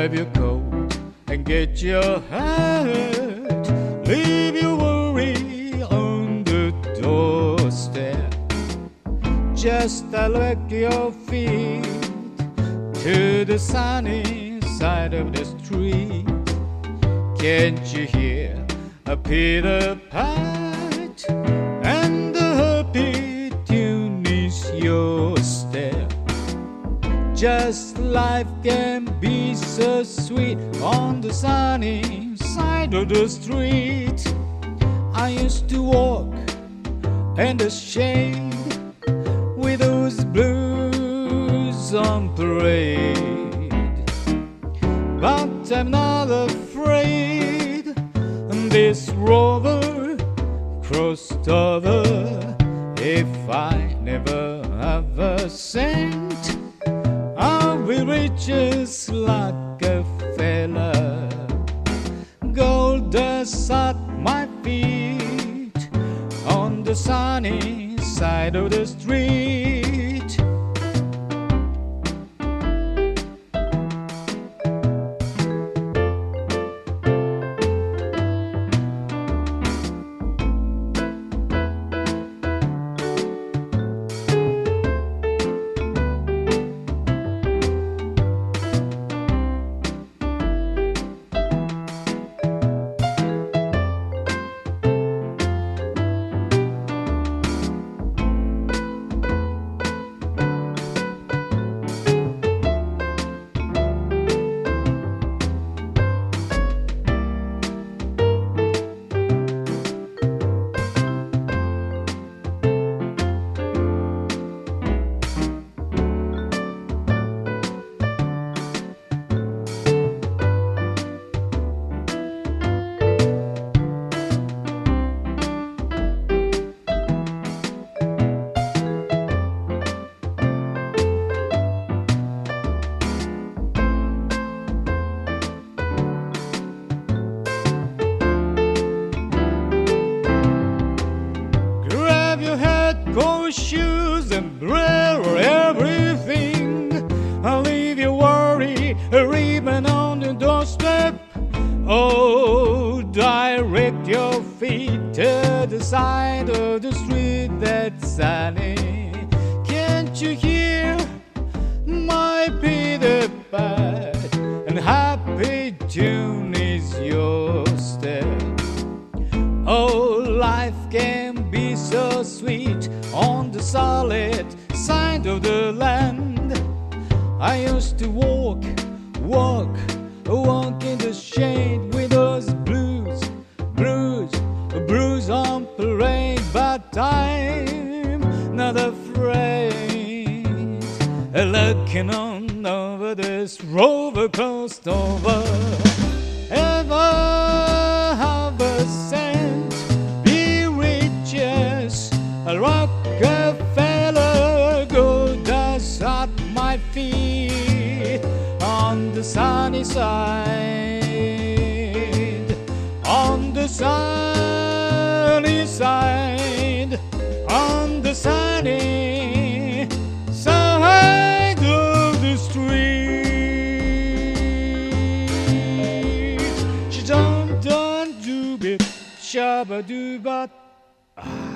Grab your coat and get your hat. Leave your worry on the doorstep. Just direct your feet to the sunny side of the street. Can't you hear a Peter Pat? And the happy tune is your step. Just life can be so sweet on the sunny side of the street. I used to walk in the shade with those blues on parade, but I'm not afraid. This rover crossed over. If I never have a cent, I'll be rich as like a fella. Gold dust at my feet on the sunny side of the street. Shoes and umbrella, everything. I'll leave your worry, a ribbon on the doorstep. Oh, direct your feet to the side of the street that's sunny. Can't you hear my Peter Pat? And happy tune is your step. Oh, life can be so sweet on the solid side of the land. I used to walk in the shade with those blues on parade. But I'm not afraid. Looking on over this rover crossed over. Ever have a cent, be rich as a Rockefeller. Gold dust at my feet on the sunny side, on the sunny side, on the sunny side of the street. She don't do it, shabba do but.